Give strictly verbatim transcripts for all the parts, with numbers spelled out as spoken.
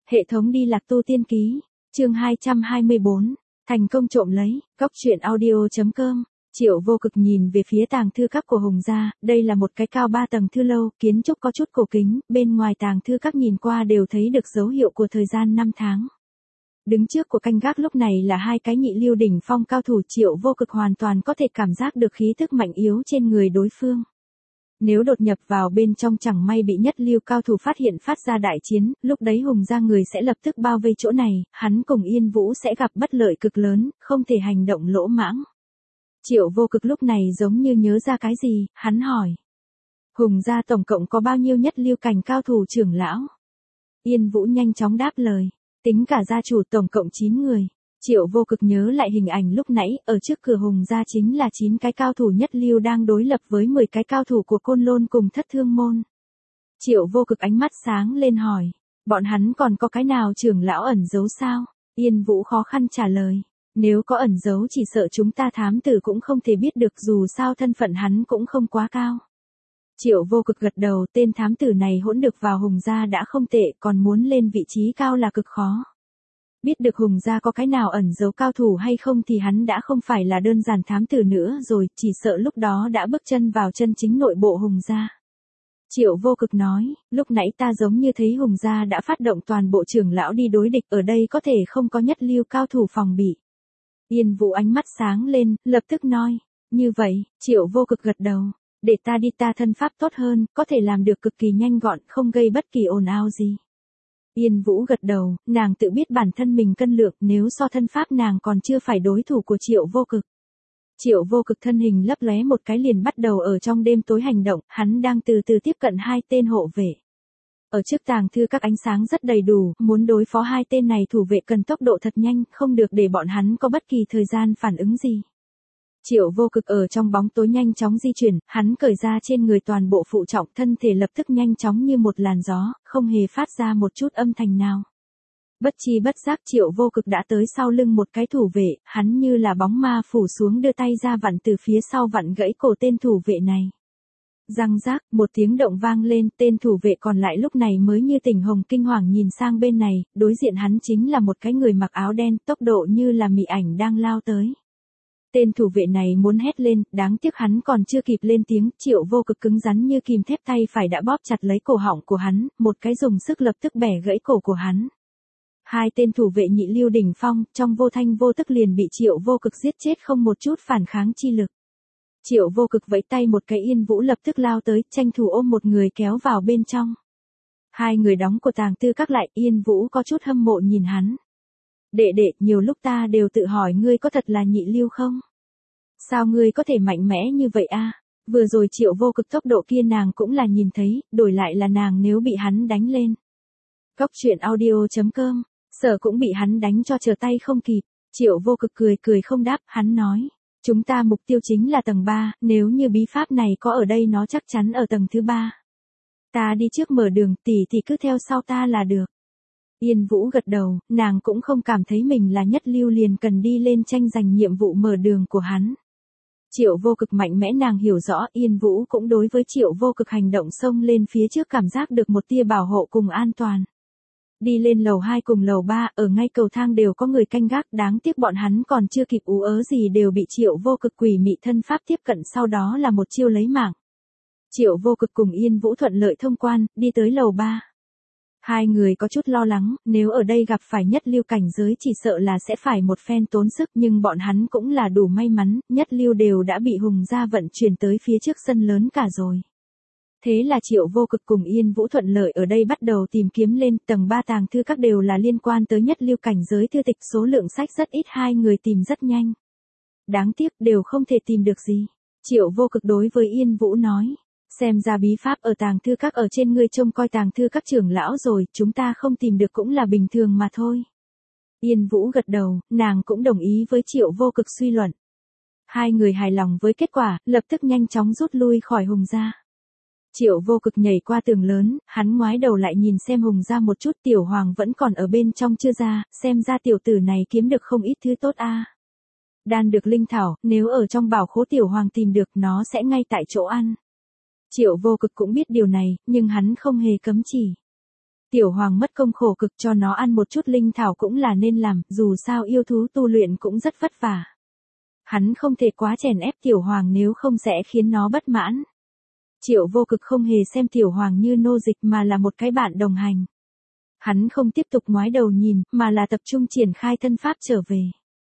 Hệ thống đi lạc tu tiên ký, chương hai trăm hai mươi bốn, thành công trộm lấy, góc truyện audio.com. Triệu Vô Cực nhìn về phía tàng thư các của Hùng gia, đây là một cái cao ba tầng thư lâu, kiến trúc có chút cổ kính, bên ngoài tàng thư các nhìn qua đều thấy được dấu hiệu của thời gian năm tháng. Đứng trước của canh gác lúc này là hai cái nhị lưu đỉnh phong cao thủ. Triệu Vô Cực hoàn toàn có thể cảm giác được khí tức mạnh yếu trên người đối phương. Nếu đột nhập vào bên trong chẳng may bị nhất lưu cao thủ phát hiện phát ra đại chiến, lúc đấy Hùng gia người sẽ lập tức bao vây chỗ này, hắn cùng Yên Vũ sẽ gặp bất lợi cực lớn, không thể hành động lỗ mãng. Triệu Vô Cực lúc này giống như nhớ ra cái gì, hắn hỏi. Hùng gia tổng cộng có bao nhiêu nhất lưu cảnh cao thủ trưởng lão? Yên Vũ nhanh chóng đáp lời. Tính cả gia chủ tổng cộng chín người. Triệu Vô Cực nhớ lại hình ảnh lúc nãy, ở trước cửa Hùng gia chính là chín cái cao thủ nhất lưu đang đối lập với mười cái cao thủ của Côn Lôn cùng Thất Thương môn. Triệu Vô Cực ánh mắt sáng lên hỏi, bọn hắn còn có cái nào trưởng lão ẩn giấu sao? Yên Vũ khó khăn trả lời, nếu có ẩn giấu chỉ sợ chúng ta thám tử cũng không thể biết được, dù sao thân phận hắn cũng không quá cao. Triệu Vô Cực gật đầu, tên thám tử này hỗn được vào Hùng gia đã không tệ, còn muốn lên vị trí cao là cực khó. Biết được Hùng gia có cái nào ẩn giấu cao thủ hay không thì hắn đã không phải là đơn giản thám tử nữa rồi, chỉ sợ lúc đó đã bước chân vào chân chính nội bộ Hùng gia. Triệu Vô Cực nói, lúc nãy ta giống như thấy Hùng gia đã phát động toàn bộ trưởng lão đi đối địch, ở đây có thể không có nhất lưu cao thủ phòng bị. Yên Vũ ánh mắt sáng lên, lập tức nói, như vậy. Triệu Vô Cực gật đầu, để ta đi, ta thân pháp tốt hơn, có thể làm được cực kỳ nhanh gọn, không gây bất kỳ ồn ào gì. Yên Vũ gật đầu, nàng tự biết bản thân mình cân lượng, nếu so thân pháp nàng còn chưa phải đối thủ của Triệu Vô Cực. Triệu Vô Cực thân hình lấp lóe một cái liền bắt đầu ở trong đêm tối hành động, hắn đang từ từ tiếp cận hai tên hộ vệ. Ở trước tàng thư các ánh sáng rất đầy đủ, muốn đối phó hai tên này thủ vệ cần tốc độ thật nhanh, không được để bọn hắn có bất kỳ thời gian phản ứng gì. Triệu Vô Cực ở trong bóng tối nhanh chóng di chuyển, hắn cởi ra trên người toàn bộ phụ trọng, thân thể lập tức nhanh chóng như một làn gió, không hề phát ra một chút âm thanh nào. Bất chi bất giác Triệu Vô Cực đã tới sau lưng một cái thủ vệ, hắn như là bóng ma phủ xuống, đưa tay ra vặn từ phía sau vặn gãy cổ tên thủ vệ này. Răng rác, một tiếng động vang lên, tên thủ vệ còn lại lúc này mới như tỉnh hồng kinh hoàng nhìn sang bên này, đối diện hắn chính là một cái người mặc áo đen, tốc độ như là mị ảnh đang lao tới. Tên thủ vệ này muốn hét lên, đáng tiếc hắn còn chưa kịp lên tiếng, Triệu Vô Cực cứng rắn như kìm thép, tay phải đã bóp chặt lấy cổ họng của hắn, một cái dùng sức lập tức bẻ gãy cổ của hắn. Hai tên thủ vệ nhị lưu đỉnh phong, trong vô thanh vô tức liền bị Triệu Vô Cực giết chết, không một chút phản kháng chi lực. Triệu Vô Cực vẫy tay một cái, Yên Vũ lập tức lao tới, tranh thủ ôm một người kéo vào bên trong. Hai người đóng của tàng tư các lại, Yên Vũ có chút hâm mộ nhìn hắn. Đệ đệ, nhiều lúc ta đều tự hỏi ngươi có thật là nhị lưu không? Sao ngươi có thể mạnh mẽ như vậy a? Vừa rồi Triệu Vô Cực tốc độ kia nàng cũng là nhìn thấy, đổi lại là nàng nếu bị hắn đánh lên. Góc truyện audio.com, sợ cũng bị hắn đánh cho trở tay không kịp. Triệu Vô Cực cười cười không đáp, hắn nói, chúng ta mục tiêu chính là tầng ba, nếu như bí pháp này có ở đây nó chắc chắn ở tầng thứ ba. Ta đi trước mở đường, tỷ tỷ cứ theo sau ta là được. Yên Vũ gật đầu, nàng cũng không cảm thấy mình là nhất lưu liền cần đi lên tranh giành nhiệm vụ mở đường của hắn. Triệu Vô Cực mạnh mẽ nàng hiểu rõ, Yên Vũ cũng đối với Triệu Vô Cực hành động xông lên phía trước cảm giác được một tia bảo hộ cùng an toàn. Đi lên lầu hai cùng lầu ba, ở ngay cầu thang đều có người canh gác, đáng tiếc bọn hắn còn chưa kịp ú ớ gì đều bị Triệu Vô Cực quỷ mị thân pháp tiếp cận, sau đó là một chiêu lấy mạng. Triệu Vô Cực cùng Yên Vũ thuận lợi thông quan, đi tới lầu ba. Hai người có chút lo lắng, nếu ở đây gặp phải nhất lưu cảnh giới chỉ sợ là sẽ phải một phen tốn sức, nhưng bọn hắn cũng là đủ may mắn, nhất lưu đều đã bị Hùng gia vận chuyển tới phía trước sân lớn cả rồi. Thế là Triệu Vô Cực cùng Yên Vũ thuận lợi ở đây bắt đầu tìm kiếm lên, tầng ba tàng thư các đều là liên quan tới nhất lưu cảnh giới thư tịch, số lượng sách rất ít, hai người tìm rất nhanh. Đáng tiếc đều không thể tìm được gì. Triệu Vô Cực đối với Yên Vũ nói. Xem ra bí pháp ở tàng thư các ở trên ngươi trông coi tàng thư các trưởng lão rồi, chúng ta không tìm được cũng là bình thường mà thôi. Yên Vũ gật đầu, nàng cũng đồng ý với Triệu Vô Cực suy luận. Hai người hài lòng với kết quả, lập tức nhanh chóng rút lui khỏi Hùng gia. Triệu Vô Cực nhảy qua tường lớn, hắn ngoái đầu lại nhìn xem Hùng gia một chút, Tiểu Hoàng vẫn còn ở bên trong chưa ra, xem ra tiểu tử này kiếm được không ít thứ tốt a. Đan được linh thảo, nếu ở trong bảo khố Tiểu Hoàng tìm được nó sẽ ngay tại chỗ ăn. Triệu Vô Cực cũng biết điều này, nhưng hắn không hề cấm chỉ. Tiểu Hoàng mất công khổ cực cho nó ăn một chút linh thảo cũng là nên làm, dù sao yêu thú tu luyện cũng rất vất vả. Hắn không thể quá chèn ép Tiểu Hoàng nếu không sẽ khiến nó bất mãn. Triệu Vô Cực không hề xem Tiểu Hoàng như nô dịch mà là một cái bạn đồng hành. Hắn không tiếp tục ngoái đầu nhìn, mà là tập trung triển khai thân pháp trở về.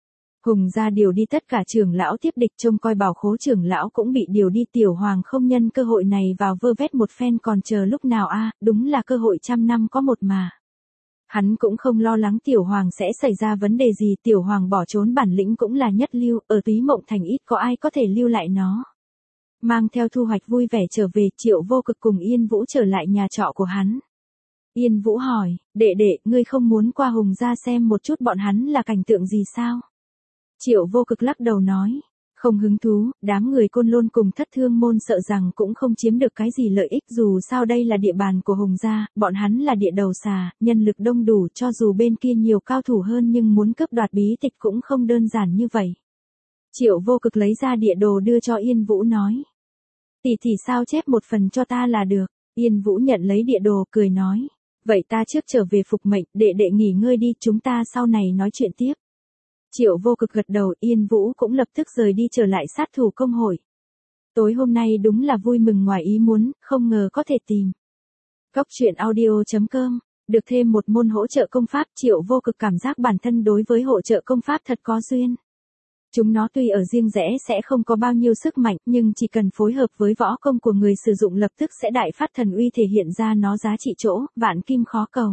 Hùng gia điều đi tất cả trưởng lão tiếp địch, trông coi bảo khố trưởng lão cũng bị điều đi. Tiểu Hoàng không nhân cơ hội này vào vơ vét một phen còn chờ lúc nào a, đúng là cơ hội trăm năm có một mà. Hắn cũng không lo lắng Tiểu Hoàng sẽ xảy ra vấn đề gì, Tiểu Hoàng bỏ trốn bản lĩnh cũng là nhất lưu, ở Túy Mộng Thành ít có ai có thể lưu lại nó. Mang theo thu hoạch vui vẻ trở về, Triệu Vô Cực cùng Yên Vũ trở lại nhà trọ của hắn. Yên Vũ hỏi, đệ đệ, ngươi không muốn qua Hùng gia xem một chút bọn hắn là cảnh tượng gì sao? Triệu Vô Cực lắc đầu nói, không hứng thú, đám người Côn Lôn cùng Thất Thương môn sợ rằng cũng không chiếm được cái gì lợi ích, dù sao đây là địa bàn của Hùng gia, bọn hắn là địa đầu xà, nhân lực đông đủ, cho dù bên kia nhiều cao thủ hơn nhưng muốn cướp đoạt bí tịch cũng không đơn giản như vậy. Triệu Vô Cực lấy ra địa đồ đưa cho Yên Vũ nói, tỷ tỷ sao chép một phần cho ta là được. Yên Vũ nhận lấy địa đồ cười nói, vậy ta trước trở về phục mệnh, đệ đệ nghỉ ngơi đi, chúng ta sau này nói chuyện tiếp. Triệu Vô Cực gật đầu, Yên Vũ cũng lập tức rời đi trở lại sát thủ công hội. Tối hôm nay đúng là vui mừng ngoài ý muốn, không ngờ có thể tìm. Góc truyện audio chấm com, được thêm một môn hỗ trợ công pháp, Triệu Vô Cực cảm giác bản thân đối với hỗ trợ công pháp thật có duyên. Chúng nó tuy ở riêng rẽ sẽ không có bao nhiêu sức mạnh, nhưng chỉ cần phối hợp với võ công của người sử dụng lập tức sẽ đại phát thần uy, thể hiện ra nó giá trị chỗ, vạn kim khó cầu.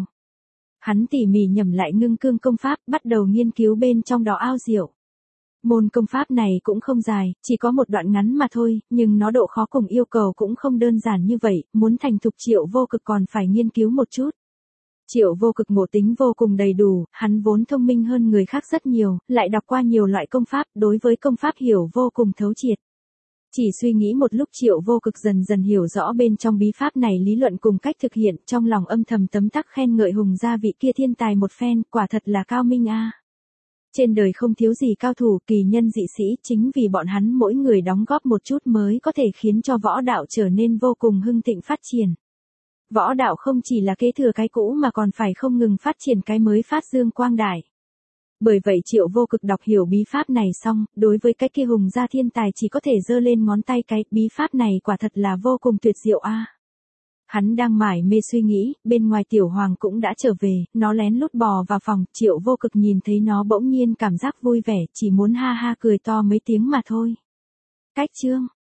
Hắn tỉ mỉ nhẩm lại ngưng cương công pháp, bắt đầu nghiên cứu bên trong đó ao diệu. Môn công pháp này cũng không dài, chỉ có một đoạn ngắn mà thôi, nhưng nó độ khó cùng yêu cầu cũng không đơn giản như vậy, muốn thành thục Triệu Vô Cực còn phải nghiên cứu một chút. Triệu Vô Cực ngộ tính vô cùng đầy đủ, hắn vốn thông minh hơn người khác rất nhiều, lại đọc qua nhiều loại công pháp, đối với công pháp hiểu vô cùng thấu triệt. Chỉ suy nghĩ một lúc Triệu Vô Cực dần dần hiểu rõ bên trong bí pháp này lý luận cùng cách thực hiện, trong lòng âm thầm tấm tắc khen ngợi Hùng gia vị kia thiên tài một phen, quả thật là cao minh a. Trên đời không thiếu gì cao thủ, kỳ nhân dị sĩ, chính vì bọn hắn mỗi người đóng góp một chút mới có thể khiến cho võ đạo trở nên vô cùng hưng thịnh phát triển. Võ đạo không chỉ là kế thừa cái cũ mà còn phải không ngừng phát triển cái mới phát dương quang đại. Bởi vậy Triệu Vô Cực đọc hiểu bí pháp này xong, đối với cái kia Hùng gia thiên tài chỉ có thể giơ lên ngón tay cái, bí pháp này quả thật là vô cùng tuyệt diệu a. Hắn đang mải mê suy nghĩ, bên ngoài Tiểu Hoàng cũng đã trở về, nó lén lút bò vào phòng, Triệu Vô Cực nhìn thấy nó bỗng nhiên cảm giác vui vẻ, chỉ muốn ha ha cười to mấy tiếng mà thôi. Cách chương